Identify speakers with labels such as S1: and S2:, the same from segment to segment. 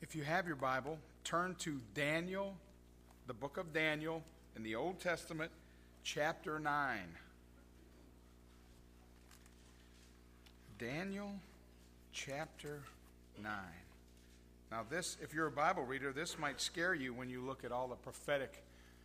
S1: If you have your Bible, turn to Daniel, the book of Daniel in the Old Testament, chapter 9. Daniel, chapter 9. Now this, if you're a Bible reader, this might scare you when you look at all the prophetic,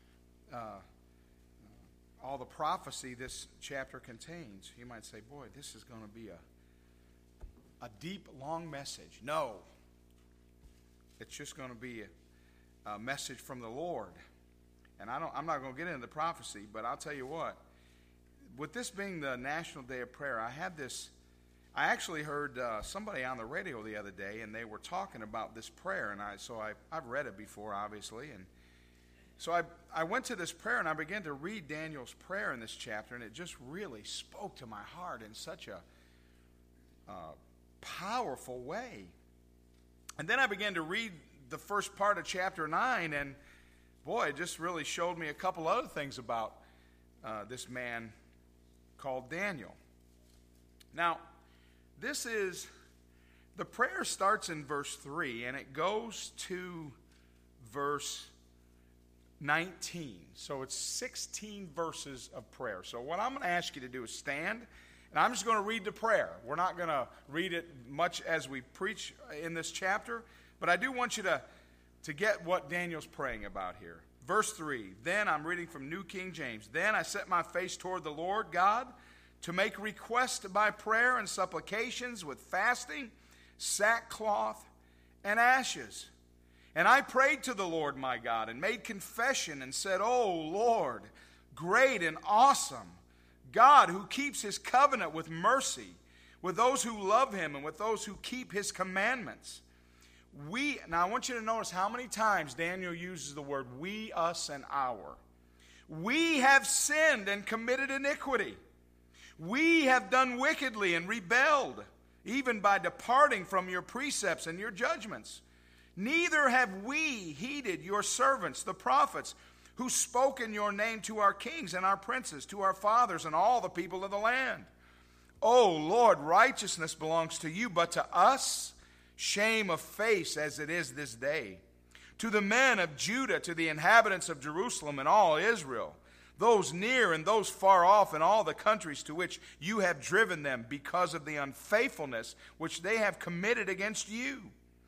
S1: all the prophecy this chapter contains. You might say, boy, this is going to be a deep, long message. No. It's just going to be a message from the Lord. And I'm not going to get into the prophecy, but I'll tell you what. With this being the National Day of Prayer, I actually heard somebody on the radio the other day, and they were talking about this prayer, and I've read it before, obviously, and so I went to this prayer, and I began to read Daniel's prayer in this chapter, and it just really spoke to my heart in such a powerful way. And then I began to read the first part of chapter 9, and boy, it just really showed me a couple other things about this man called Daniel. Now, the prayer starts in verse 3, and it goes to verse 19. So it's 16 verses of prayer. So what I'm going to ask you to do is stand, and I'm just going to read the prayer. We're not going to read it much as we preach in this chapter, but I do want you to get what Daniel's praying about here. Verse 3, then I'm reading from New King James. Then I set my face toward the Lord God to make request by prayer and supplications with fasting, sackcloth, and ashes. And I prayed to the Lord my God and made confession and said, O Lord, great and awesome, God who keeps his covenant with mercy, with those who love him and with those who keep his commandments. Now I want you to notice how many times Daniel uses the word we, us, and our. We have sinned and committed iniquity. We have done wickedly and rebelled, even by departing from your precepts and your judgments. Neither have we heeded your servants, the prophets, who spoke in your name to our kings and our princes, to our fathers and all the people of the land. O Lord, righteousness belongs to you, but to us shame of face as it is this day. To the men of Judah, to the inhabitants of Jerusalem and all Israel, those near and those far off in all the countries to which you have driven them because of the unfaithfulness which they have committed against you.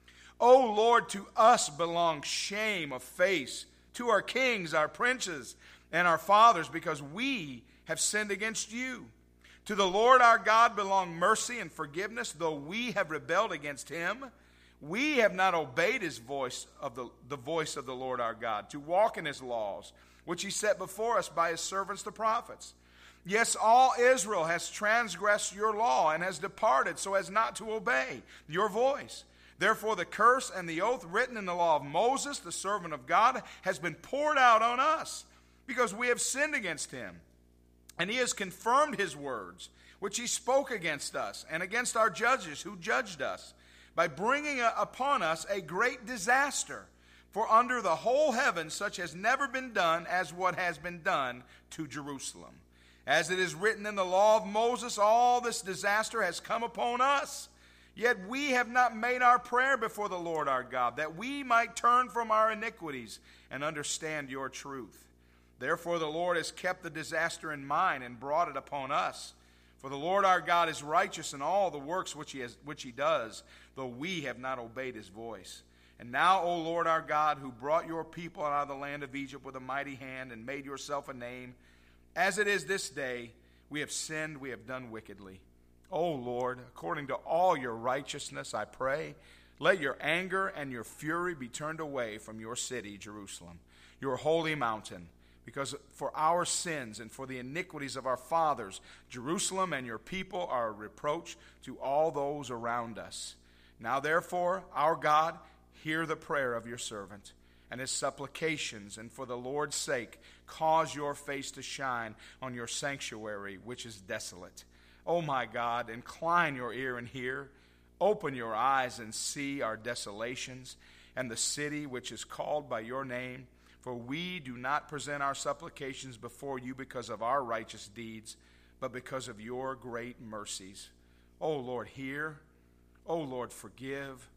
S1: O Lord, to us belongs shame of face, to our kings, our princes, and our fathers, because we have sinned against you. To the Lord our God belong mercy and forgiveness, though we have rebelled against him. We have not obeyed his voice the voice of the Lord our God, to walk in his laws, which he set before us by his servants the prophets. Yes, all Israel has transgressed your law and has departed so as not to obey your voice. Therefore the curse and the oath written in the law of Moses, the servant of God, has been poured out on us, because we have sinned against him. And he has confirmed his words, which he spoke against us and against our judges who judged us, by bringing upon us a great disaster. For under the whole heaven such has never been done as what has been done to Jerusalem. As it is written in the law of Moses, all this disaster has come upon us. Yet we have not made our prayer before the Lord our God, that we might turn from our iniquities and understand your truth. Therefore the Lord has kept the disaster in mind and brought it upon us. For the Lord our God is righteous in all the works which he does, though we have not obeyed his voice. And now, O Lord our God, who brought your people out of the land of Egypt with a mighty hand and made yourself a name, as it is this day, we have sinned, we have done wickedly. O Lord, according to all your righteousness, I pray, let your anger and your fury be turned away from your city, Jerusalem, your holy mountain. Because for our sins and for the iniquities of our fathers, Jerusalem and your people are a reproach to all those around us. Now therefore, our God, hear the prayer of your servant and his supplications, and for the Lord's sake, cause your face to shine on your sanctuary, which is desolate. O my God, incline your ear and hear. Open your eyes and see our desolations and the city which is called by your name. For we do not present our supplications before you because of our righteous deeds, but because of your great mercies. O Lord, hear. O Lord, forgive.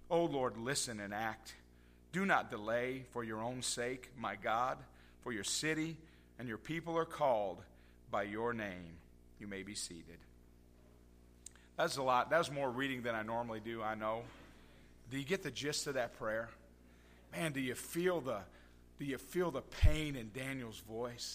S1: O Lord, listen and act. Do not delay for your own sake, my God, for your city and your people are called by your name. You may be seated. That's a lot. That's more reading than I normally do, I know. Do you get the gist of that prayer? Man, do you feel the pain in Daniel's voice?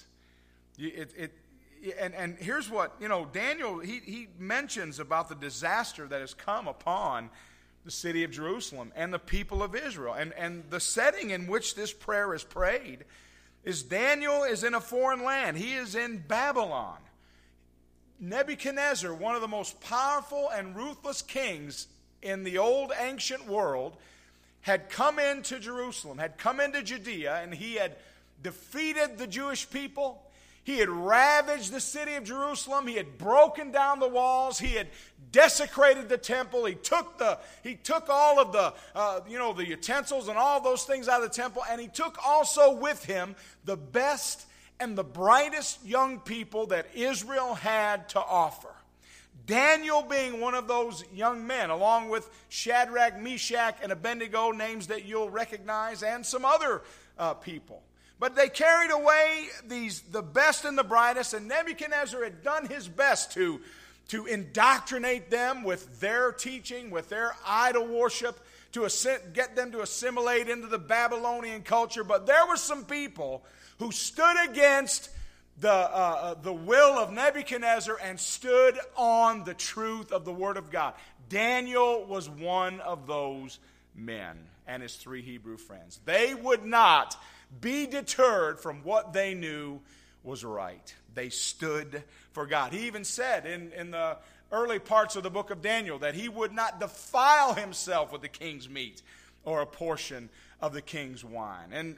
S1: And here's what, Daniel, he mentions about the disaster that has come upon the city of Jerusalem and the people of Israel. And the setting in which this prayer is prayed is Daniel is in a foreign land. He is in Babylon. Nebuchadnezzar, one of the most powerful and ruthless kings in the old ancient world, had come into Jerusalem, had come into Judea, and he had defeated the Jewish people. He had ravaged the city of Jerusalem. He had broken down the walls. He had desecrated the temple. He took all of the utensils and all those things out of the temple, and he took also with him the best and the brightest young people that Israel had to offer. Daniel being one of those young men, along with Shadrach, Meshach, and Abednego, names that you'll recognize, and some other people. But they carried away the best and the brightest, and Nebuchadnezzar had done his best to indoctrinate them with their teaching, with their idol worship, to get them to assimilate into the Babylonian culture. But there were some people who stood against the will of Nebuchadnezzar and stood on the truth of the Word of God. Daniel was one of those men and his 3 Hebrew friends. They would not be deterred from what they knew was right. They stood for God. He even said in the early parts of the book of Daniel that he would not defile himself with the king's meat or a portion of the king's wine. And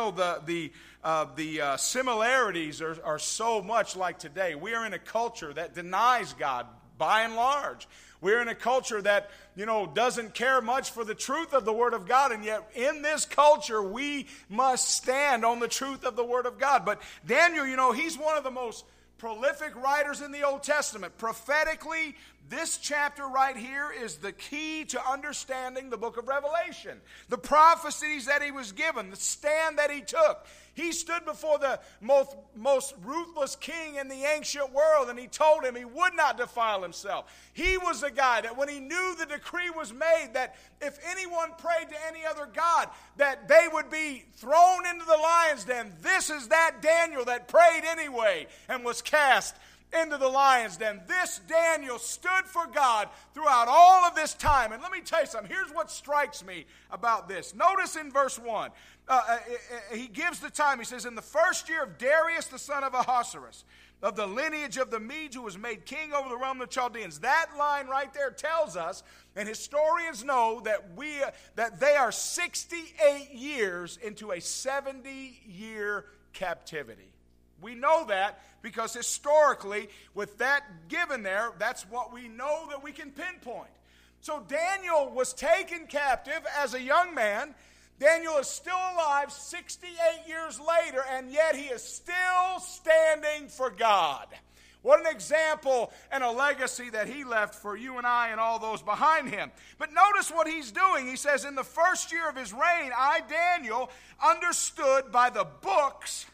S1: the similarities are so much like today. We are in a culture that denies God by and large. We're in a culture that, doesn't care much for the truth of the Word of God, and yet in this culture we must stand on the truth of the Word of God. But Daniel, he's one of the most prolific writers in the Old Testament. Prophetically, this chapter right here is the key to understanding the book of Revelation. The prophecies that he was given, the stand that he took. He stood before the most ruthless king in the ancient world, and he told him he would not defile himself. He was the guy that when he knew the decree was made that if anyone prayed to any other god, that they would be thrown into the lion's den. This is that Daniel that prayed anyway and was cast into the lion's den. This Daniel stood for God throughout all of this time. And let me tell you something. Here's what strikes me about this. Notice in verse 1, he gives the time. He says, in the first year of Darius, the son of Ahasuerus, of the lineage of the Medes, who was made king over the realm of the Chaldeans. That line right there tells us, and historians know, that they are 68 years into a 70-year captivity. We know that because historically, with that given there, that's what we know that we can pinpoint. So Daniel was taken captive as a young man. Daniel is still alive 68 years later, and yet he is still standing for God. What an example and a legacy that he left for you and I and all those behind him. But notice what he's doing. He says, in the first year of his reign, I, Daniel, understood by the books.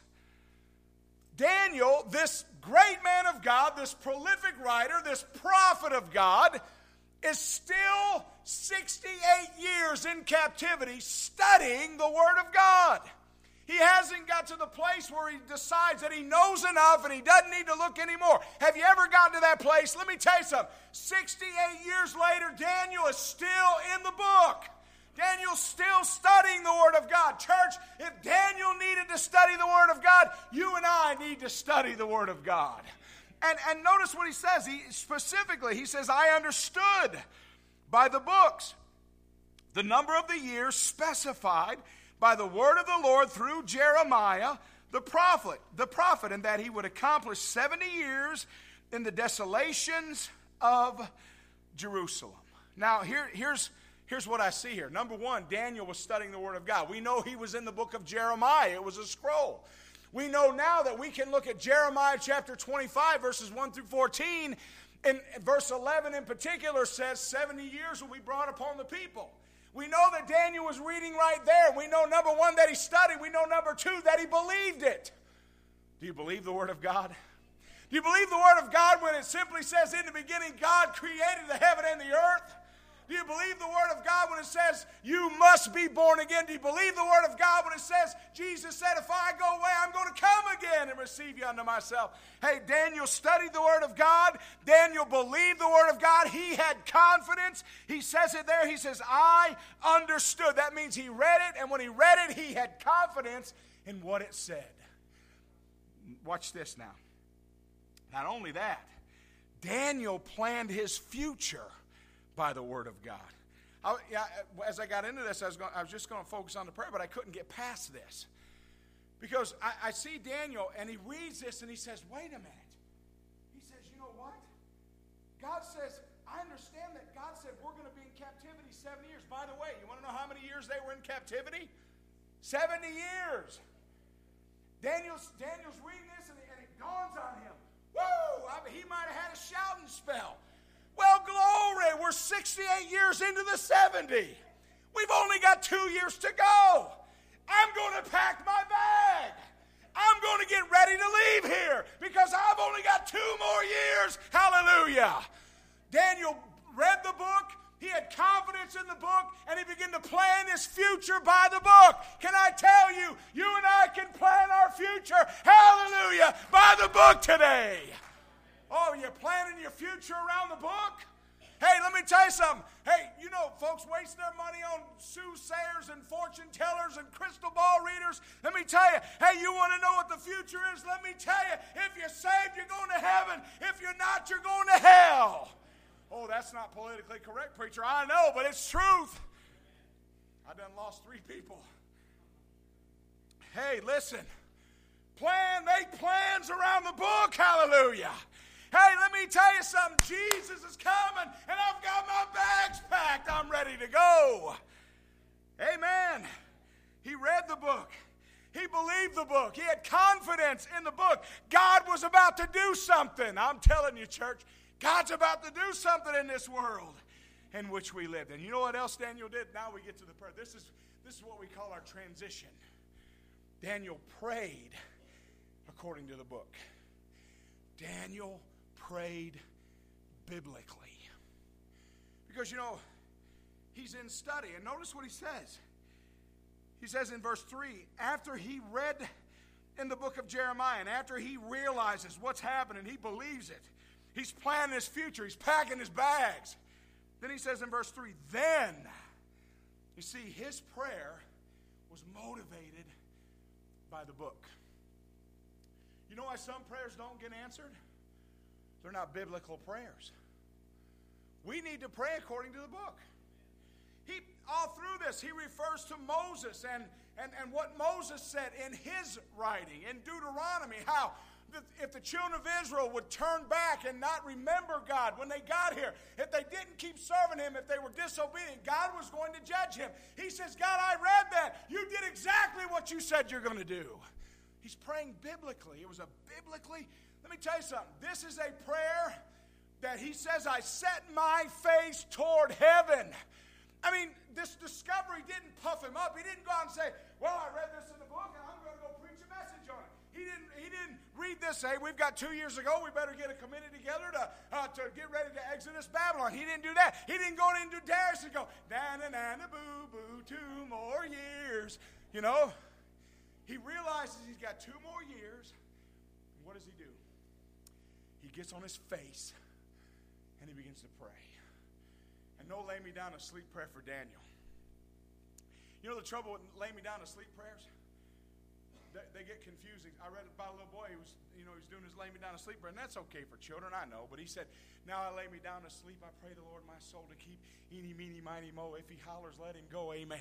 S1: Daniel, this great man of God, this prolific writer, this prophet of God, is still 68 years in captivity studying the Word of God. He hasn't got to the place where he decides that he knows enough and he doesn't need to look anymore. Have you ever gotten to that place? Let me tell you something. 68 years later, Daniel is still in the book. Daniel's still studying the Word of God. Church, if Daniel needed to study the Word of God, you and I need to study the Word of God. And notice what he says. He says, I understood by the books the number of the years specified by the word of the Lord through Jeremiah the prophet, and that he would accomplish 70 years in the desolations of Jerusalem. Now, here's what I see here. Number one, Daniel was studying the Word of God. We know he was in the book of Jeremiah. It was a scroll. We know now that we can look at Jeremiah chapter 25, verses 1 through 14, and verse 11 in particular says 70 years will be brought upon the people. We know that Daniel was reading right there. We know, number one, that he studied. We know, number two, that he believed it. Do you believe the Word of God? Do you believe the Word of God when it simply says, in the beginning, God created the heaven and the earth? Do you believe the Word of God when it says, you must be born again? Do you believe the Word of God when it says, Jesus said, if I go away, I'm going to come again and receive you unto myself? Hey, Daniel studied the Word of God. Daniel believed the Word of God. He had confidence. He says it there. He says, I understood. That means he read it, and when he read it, he had confidence in what it said. Watch this now. Not only that, Daniel planned his future by the Word of God. As I got into this, I was just going to focus on the prayer, but I couldn't get past this. Because I see Daniel, and he reads this, and he says, wait a minute. He says, you know what? God says, I understand that God said we're going to be in captivity 70 years. By the way, you want to know how many years they were in captivity? 70 years. Daniel's reading this, and it dawns on him. Woo! He might have had a shouting spell. Well, glory, we're 68 years into the 70. We've only got 2 years to go. I'm going to pack my bag. I'm going to get ready to leave here because I've only got 2 more years. Hallelujah. Daniel read the book. He had confidence in the book, and he began to plan his future by the book. Can I tell you, you and I can plan our future, hallelujah, by the book today. Oh, you're planning your future around the book? Hey, let me tell you something. Hey, you know, folks waste their money on soothsayers and fortune tellers and crystal ball readers. Let me tell you, hey, you want to know what the future is? Let me tell you, if you're saved, you're going to heaven. If you're not, you're going to hell. Oh, that's not politically correct, preacher. I know, but it's truth. I done lost 3 people. Hey, listen. Make plans around the book. Hallelujah. Hey, let me tell you something. Jesus is coming, and I've got my bags packed. I'm ready to go. Amen. He read the book. He believed the book. He had confidence in the book. God was about to do something. I'm telling you, church, God's about to do something in this world in which we live. And you know what else Daniel did? Now we get to the prayer. This is what we call our transition. Daniel prayed according to the book. Daniel prayed biblically. Because, you know, he's in study. And notice what he says. He says in verse 3, after he read in the book of Jeremiah, and after he realizes what's happening, he believes it. He's planning his future. He's packing his bags. Then he says in verse 3, then, you see, his prayer was motivated by the book. You know why some prayers don't get answered? They're not biblical prayers. We need to pray according to the book. All through this, he refers to Moses and what Moses said in his writing, in Deuteronomy, how if the children of Israel would turn back and not remember God when they got here, if they didn't keep serving him, if they were disobedient, God was going to judge him. He says, God, I read that. You did exactly what you said you're going to do. He's praying biblically. It was a biblically, let me tell you something. This is a prayer that he says, I set my face toward heaven. I mean, this discovery didn't puff him up. He didn't go out and say, well, I read this in the book and I'm going to go preach a message on it. He didn't read this, say, we've got 2 years ago, we better get a committee together to get ready to exodus Babylon. He didn't do that. He didn't go into Darius and go, na-na-na-na-boo-boo, 2 more years. You know, he realizes he's got 2 more years. And what does he do? He gets on his face and he begins to pray. And no lay me down to sleep prayer for Daniel. You know the trouble with lay me down to sleep prayers? They get confusing. I read about a little boy who was doing his lay me down to sleep prayer, and that's okay for children, I know. But he said, now I lay me down to sleep. I pray the Lord my soul to keep. Eeny, meeny, miny, mo. If he hollers, let him go. Amen.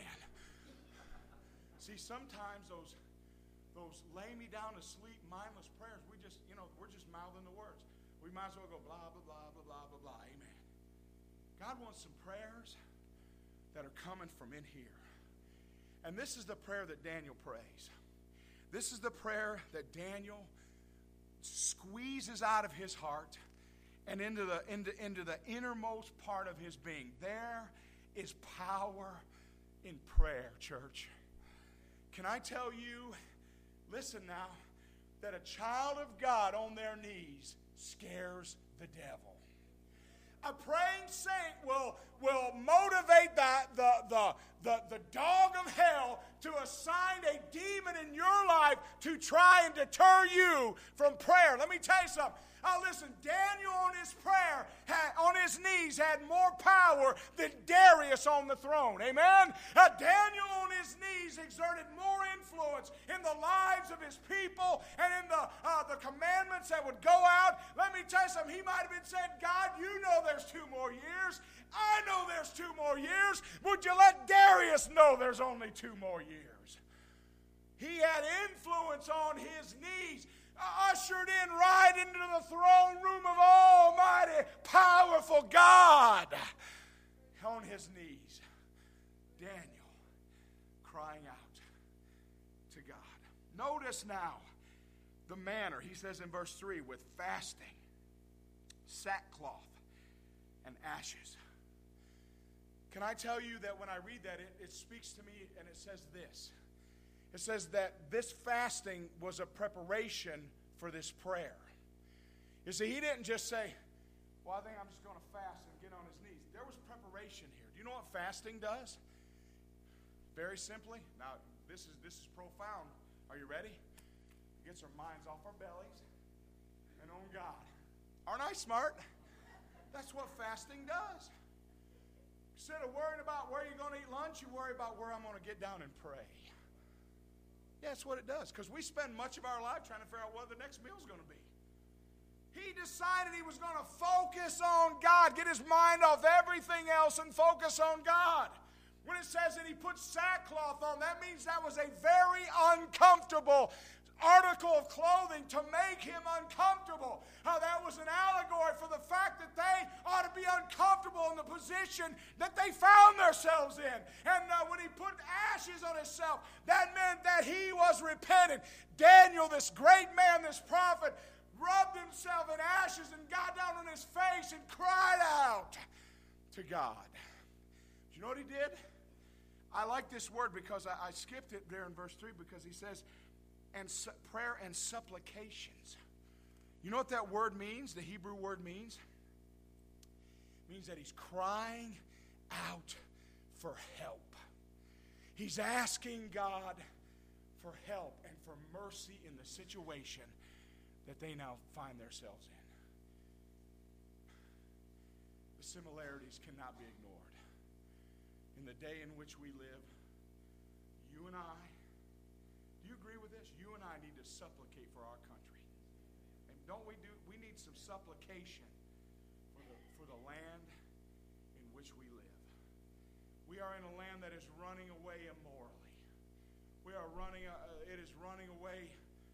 S1: See, sometimes those lay me down to sleep mindless prayers, we're just mouthing the words. We might as well go blah, blah, blah, blah, blah, blah, blah. Amen. God wants some prayers that are coming from in here. And this is the prayer that Daniel prays. This is the prayer that Daniel squeezes out of his heart and into the innermost part of his being. There is power in prayer, church. Can I tell you, listen now, that a child of God on their knees scares the devil. A praying saint will motivate the dog of hell to assign a demon in your life to try and deter you from prayer. Let me tell you something. Listen, Daniel on his prayer, on his knees, had more power than Darius on the throne. Amen? Daniel on his knees exerted more influence in the lives of his people and in the commandments that would go out. Let me tell you something. He might have been saying, God, you know there's 2 more years. I know there's 2 more years. Would you let Darius know there's only 2 more years? He had influence on his knees, ushered in right into the throne room of Almighty, powerful God. On his knees, Daniel crying out to God. Notice now the manner. He says in verse 3, with fasting, sackcloth, and ashes. Can I tell you that when I read that, it speaks to me and it says this. It says that this fasting was a preparation for this prayer. You see, he didn't just say, well, I think I'm just going to fast and get on his knees. There was preparation here. Do you know what fasting does? Very simply. Now, this is profound. Are you ready? It gets our minds off our bellies and on God. Aren't I smart? That's what fasting does. Instead of worrying about where you're going to eat lunch, you worry about where I'm going to get down and pray. Yeah, that's what it does. Because we spend much of our life trying to figure out what the next meal is going to be. He decided he was going to focus on God, get his mind off everything else and focus on God. When it says that he put sackcloth on, that means that was a very uncomfortable article of clothing to make him uncomfortable. That was an allegory for the fact that they ought to be uncomfortable in the position that they found themselves in. And when he put ashes on himself, that meant that he was repentant. Daniel, this great man, this prophet, rubbed himself in ashes and got down on his face and cried out to God. Do you know what he did? I like this word because I skipped it there in verse 3 because he says, and prayer and supplications. You know what that word means? The Hebrew word means? It means that he's crying out for help. He's asking God for help and for mercy in the situation that they now find themselves in. The similarities cannot be ignored. In the day in which we live, you and I, do you agree with this? You and I need to supplicate for our country. And don't we do? We need some supplication for the land in which we live. We are in a land that is running away immorally. We are running. It is running away.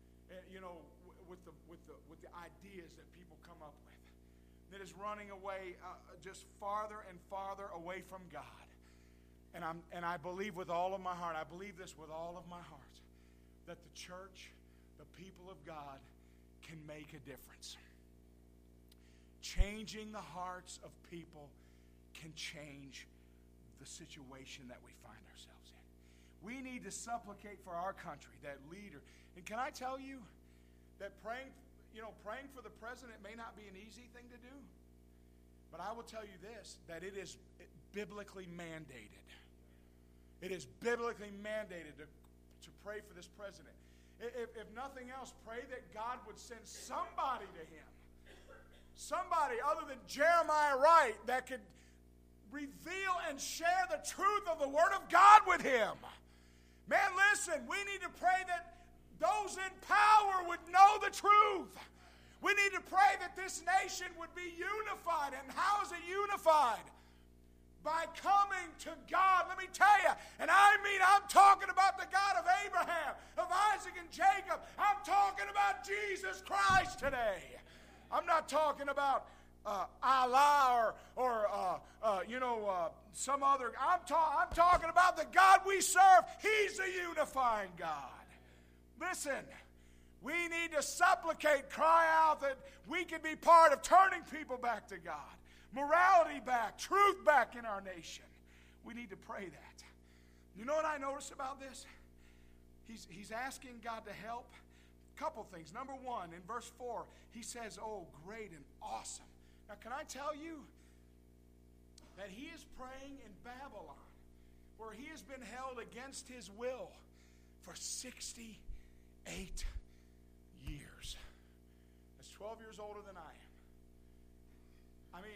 S1: With the ideas that people come up with. It is running away just farther and farther away from God. And I believe with all of my heart, I believe this with all of my heart, that the church, the people of God, can make a difference. Changing the hearts of people can change the situation that we find ourselves in. We need to supplicate for our country, that leader. And can I tell you that praying for the president may not be an easy thing to do, but I will tell you this, that it is biblically mandated. It is biblically mandated to pray for this president. If nothing else, pray that God would send somebody to him. Somebody other than Jeremiah Wright that could reveal and share the truth of the Word of God with him. Man, listen, we need to pray that those in power would know the truth. We need to pray that this nation would be unified. And how is it unified? By coming to God. Let me tell you, and I'm talking about the God of Abraham, of Isaac and Jacob. I'm talking about Jesus Christ today. I'm not talking about Allah or some other. I'm talking about the God we serve. He's a unifying God. Listen, we need to supplicate, cry out that we can be part of turning people back to God. Morality back, truth back in our nation. We need to pray that. You know what I noticed about this? He's asking God to help. Couple things. Number one, in verse 4, he says, oh, great and awesome. Now, can I tell you that he is praying in Babylon, where he has been held against his will for 68 years. That's 12 years older than I am. I mean,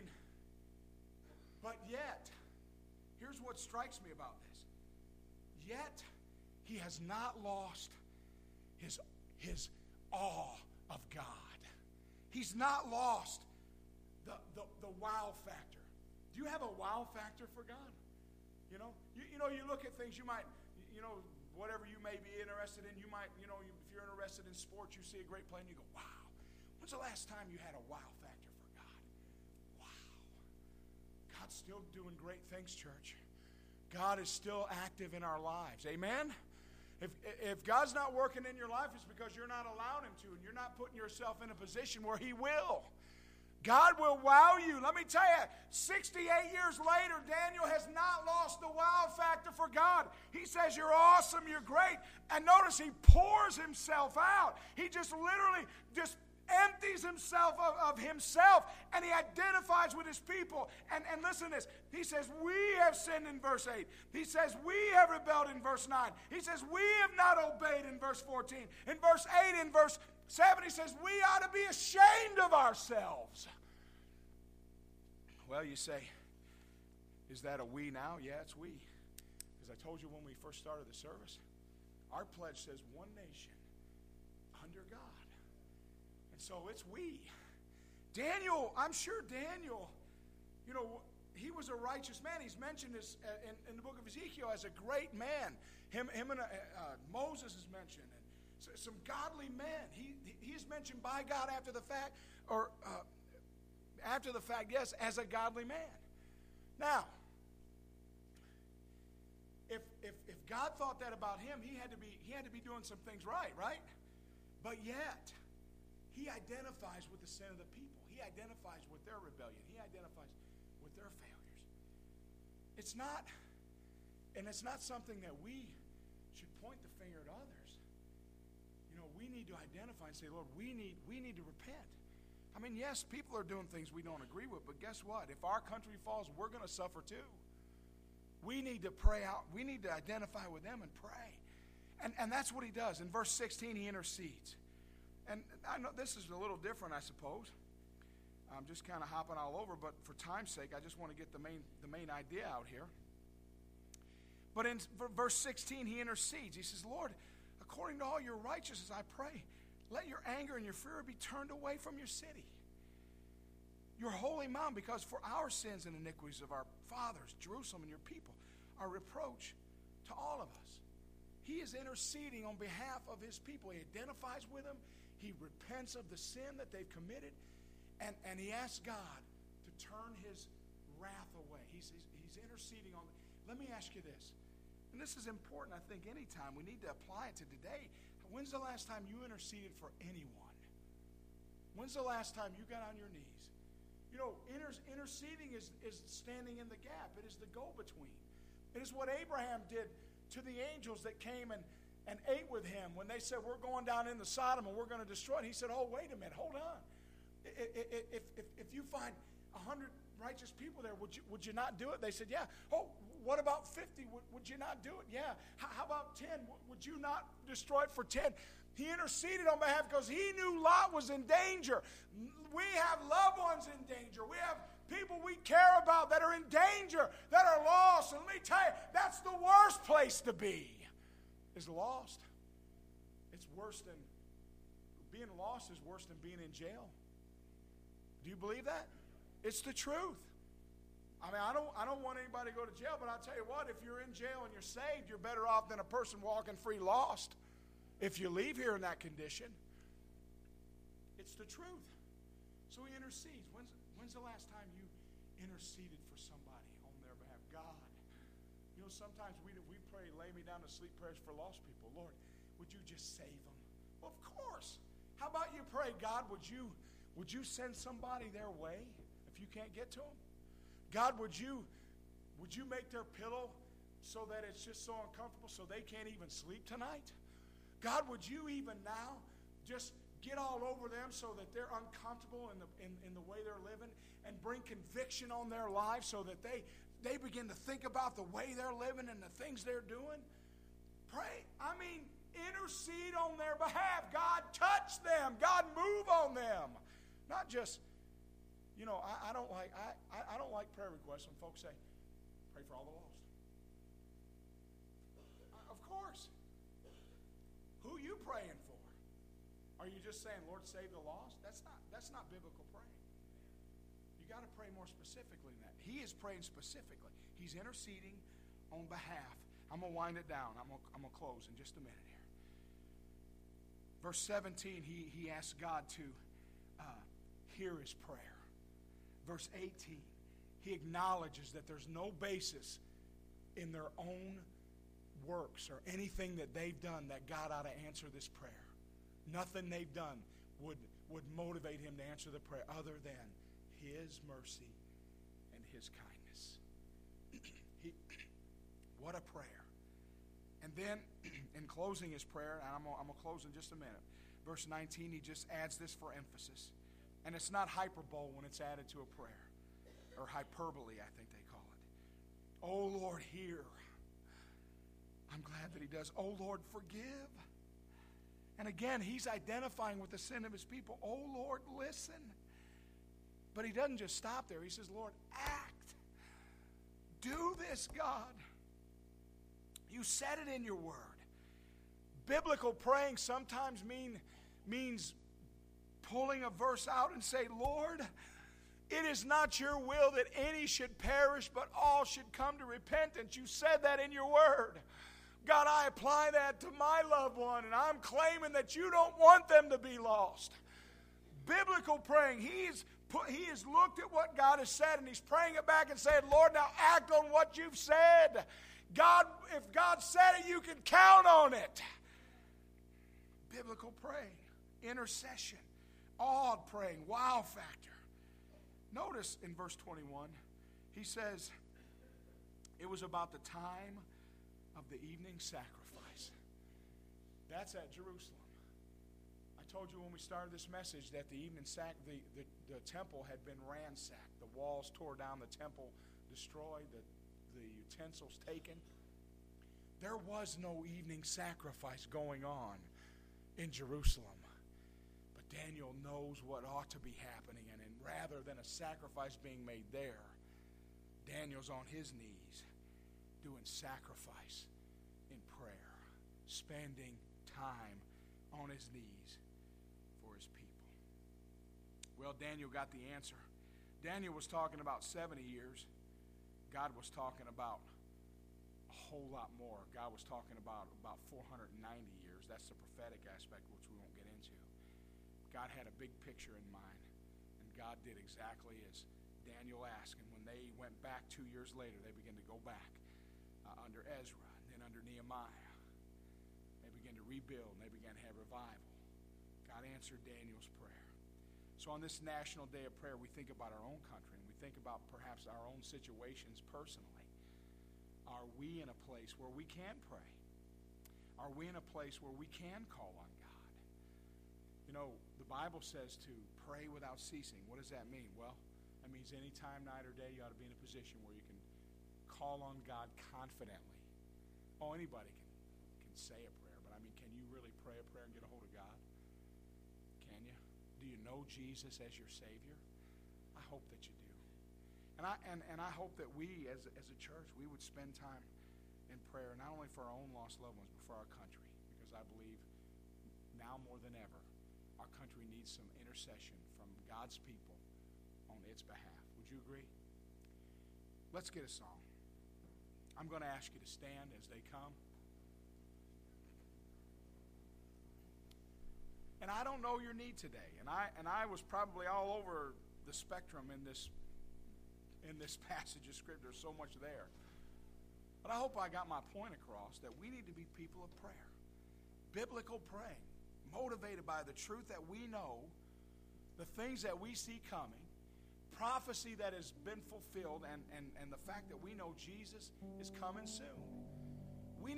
S1: but yet, here's what strikes me about this. Yet, he has not lost his awe of God. He's not lost the wow factor. Do you have a wow factor for God? You know, you look at things, you might, whatever you may be interested in, you might, if you're interested in sports, you see a great play and you go, wow. When's the last time you had a wow factor for God? Wow. God's still doing great things, church. God is still active in our lives. Amen? If God's not working in your life, it's because you're not allowing him to, and you're not putting yourself in a position where he will. God will wow you. Let me tell you, 68 years later, Daniel has not lost the wow factor for God. He says, you're awesome, you're great. And notice he pours himself out. He just literally just empties himself of himself, and he identifies with his people. And listen to this. He says, we have sinned in verse 8. He says, we have rebelled in verse 9. He says, we have not obeyed in verse 14. In verse 8, in verse 7, he says, we ought to be ashamed of ourselves. Well, you say, is that a we now? Yeah, it's we. Because I told you when we first started the service, our pledge says one nation under God. And so it's we. Daniel, I'm sure Daniel, he was a righteous man. He's mentioned this in the book of Ezekiel as a great man. Him and Moses is mentioned. And some godly men. He is mentioned by God after the fact, yes, as a godly man. Now, if God thought that about him, he had to be doing some things right? But yet, he identifies with the sin of the people. He identifies with their rebellion. He identifies with their failures. It's not something that we should point the finger at others. We need to identify and say, Lord, we need to repent. I mean, yes, people are doing things we don't agree with, but guess what? If our country falls, we're going to suffer too. We need to pray out. We need to identify with them and pray. And that's what he does. In verse 16, he intercedes. And I know this is a little different, I suppose. I'm just kind of hopping all over, but for time's sake, I just want to get the main idea out here. But in verse 16, he intercedes. He says, Lord, according to all your righteousness, I pray, let your anger and your fury be turned away from your city, your holy mountain, because for our sins and iniquities of our fathers, Jerusalem and your people, are reproach to all of us. He is interceding on behalf of his people. He identifies with them. He repents of the sin that they've committed, and he asks God to turn his wrath away. He's interceding on. Let me ask you this, and this is important, I think, anytime. We need to apply it to today. When's the last time you interceded for anyone? When's the last time you got on your knees? Interceding is standing in the gap. It is the go-between. It is what Abraham did to the angels that came and ate with him when they said, we're going down into Sodom and we're going to destroy it. He said, oh, wait a minute, hold on. If you find 100 righteous people there, would you not do it? They said, yeah. Oh, what about 50? Would you not do it? Yeah. How about 10? Would you not destroy it for 10? He interceded on behalf because he knew Lot was in danger. We have loved ones in danger. We have people we care about that are in danger, that are lost. And let me tell you, that's the worst place to be, is lost. It's worse than, being lost is worse than being in jail. Do you believe that? It's the truth. I mean, I don't want anybody to go to jail, but I'll tell you what, if you're in jail and you're saved, you're better off than a person walking free lost if you leave here in that condition. It's the truth. So he intercedes. When's the last time you interceded for somebody on their behalf? God. Sometimes we pray, lay me down to sleep prayers for lost people. Lord, would you just save them? Well, of course. How about you pray, God, would you send somebody their way if you can't get to them? God, would you make their pillow so that it's just so uncomfortable so they can't even sleep tonight? God, would you even now just get all over them so that they're uncomfortable in the way they're living, and bring conviction on their lives so that they begin to think about the way they're living and the things they're doing? Pray. Intercede on their behalf. God, touch them. God, move on them. Not just, I don't like prayer requests when folks say, pray for all the lost. Of course. Who are you praying for? Are you just saying, Lord, save the lost? That's not biblical praying. You got to pray more specifically than that. He is praying specifically. He's interceding on behalf. I'm going to wind it down. I'm going to close in just a minute here. Verse 17, he asks God to hear his prayer. Verse 18, he acknowledges that there's no basis in their own works or anything that they've done that God ought to answer this prayer. Nothing they've done would motivate him to answer the prayer other than his mercy and his kindness. What a prayer. And then, in closing his prayer, and I'm going to close in just a minute, verse 19, he just adds this for emphasis. And it's not hyperbole when it's added to a prayer, or hyperbole, I think they call it. Oh, Lord, hear. I'm glad that he does. Oh, Lord, forgive. And again, he's identifying with the sin of his people. Oh, Lord, listen. But he doesn't just stop there. He says, Lord, act. Do this, God. You said it in your word. Biblical praying sometimes means pulling a verse out and say, Lord, it is not your will that any should perish, but all should come to repentance. You said that in your word. God, I apply that to my loved one, and I'm claiming that you don't want them to be lost. Biblical praying, he has looked at what God has said, and he's praying it back and saying, Lord, now act on what you've said. God, if God said it, you can count on it. Biblical praying, intercession, awed praying, wow factor. Notice in verse 21, he says, it was about the time of the evening sacrifice. That's at Jerusalem. I told you when we started this message that the temple had been ransacked. The walls tore down, the temple destroyed, the utensils taken. There was no evening sacrifice going on in Jerusalem. But Daniel knows what ought to be happening, and rather than a sacrifice being made there, Daniel's on his knees doing sacrifice in prayer, spending time on his knees for his people. Well, Daniel got the answer. Daniel was talking about 70 years. God was talking about a whole lot more. God was talking about 490 years. That's the prophetic aspect, which we won't get into. God had a big picture in mind, and God did exactly as Daniel asked. And when they went back 2 years later, they began to go back under Ezra and then under Nehemiah. They began to rebuild, and they began to have revival. God answered Daniel's prayer. So on this National Day of Prayer, we think about our own country, and we think about perhaps our own situations personally. Are we in a place where we can pray? Are we in a place where we can call on God? You know, the Bible says to pray without ceasing. What does that mean? Well, that means any time, night or day, you ought to be in a position where you can call on God confidently. Oh, anybody can say a prayer, but I mean, can you really pray a prayer and get a hold of God? Can you? Do you know Jesus as your Savior? I hope that you do. And I hope that we, as a church, we would spend time in prayer, not only for our own lost loved ones, but for our country. Because I believe now more than ever, our country needs some intercession from God's people on its behalf. Would you agree? Let's get a song. I'm going to ask you to stand as they come. And I don't know your need today. And I was probably all over the spectrum in this passage of Scripture. There's so much there. But I hope I got my point across that we need to be people of prayer. Biblical praying, motivated by the truth that we know, the things that we see coming, prophecy that has been fulfilled, and the fact that we know Jesus is coming soon.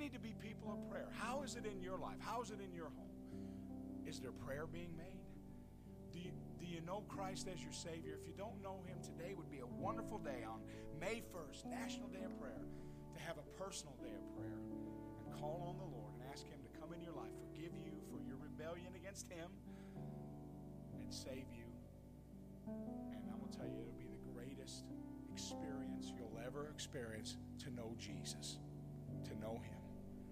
S1: need to be people of prayer. How is it in your life? How is it in your home? Is there prayer being made? Do you know Christ as your Savior? If you don't know Him, today would be a wonderful day on May 1st, National Day of Prayer, to have a personal day of prayer and call on the Lord and ask Him to come in your life, forgive you for your rebellion against Him, and save you. And I'm going to tell you, it'll be the greatest experience you'll ever experience to know Jesus, to know Him.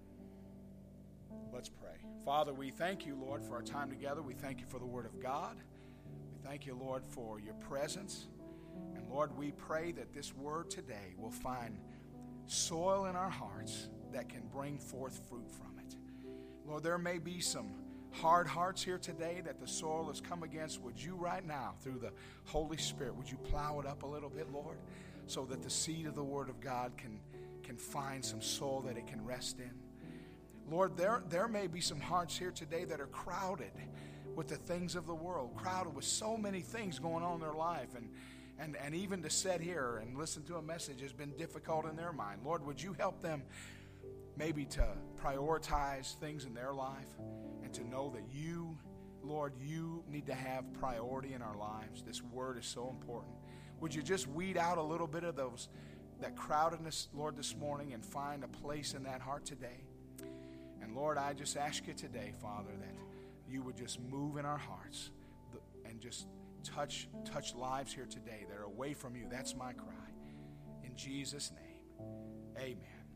S1: Let's pray. Father, we thank you, Lord, for our time together. We thank you for the Word of God. We thank you, Lord, for your presence. And Lord, we pray that this word today will find soil in our hearts that can bring forth fruit from it. Lord, there may be some hard hearts here today that the soil has come against. Would you right now, through the Holy Spirit, would you plow it up a little bit, Lord, so that the seed of the Word of God can find some soil that it can rest in? Lord, there may be some hearts here today that are crowded with the things of the world, crowded with so many things going on in their life, and even to sit here and listen to a message has been difficult in their mind. Lord, would you help them maybe to prioritize things in their life and to know that you, Lord, you need to have priority in our lives. This word is so important. Would you just weed out a little bit of that crowdedness, Lord, this morning and find a place in that heart today? And Lord, I just ask you today, Father, that you would just move in our hearts and just touch lives here today that are away from you. That's my cry. In Jesus' name, amen.